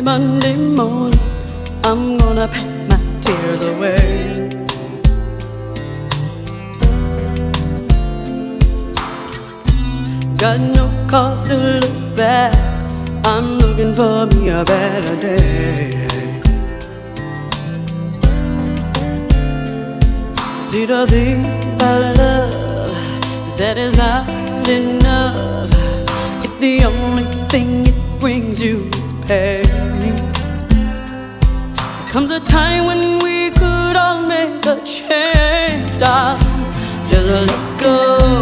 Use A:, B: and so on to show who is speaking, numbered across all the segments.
A: Monday morning, I'm gonna pack my tears away. Got no cause to look back, I'm looking for me a better day. See, the thing about love is that it's not enough if the only thing it brings you is pain. There comes a time when we could all make a change, darling. Just let go,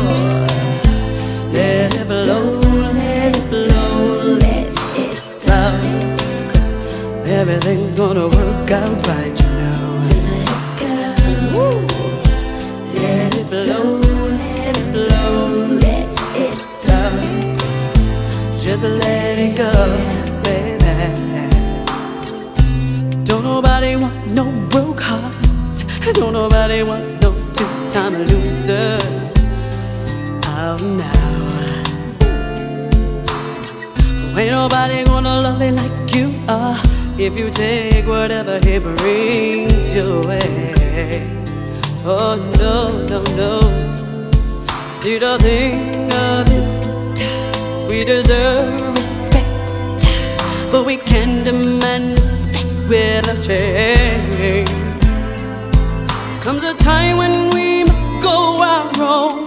A: let it blow, let it blow, let it flow. Everything's gonna work out right, you know. Just let go. Woo. Let it blow, let it blow, let it blow. Just let it go, baby. Don't nobody want no broke hearts. Don't nobody want no two-time losers. Oh no. Ain't nobody gonna love you like you are if you take whatever he brings your way. Oh no, no, no. See, the thing of it, we deserve respect, but we can't demand respect without change. Comes a time when we must go our own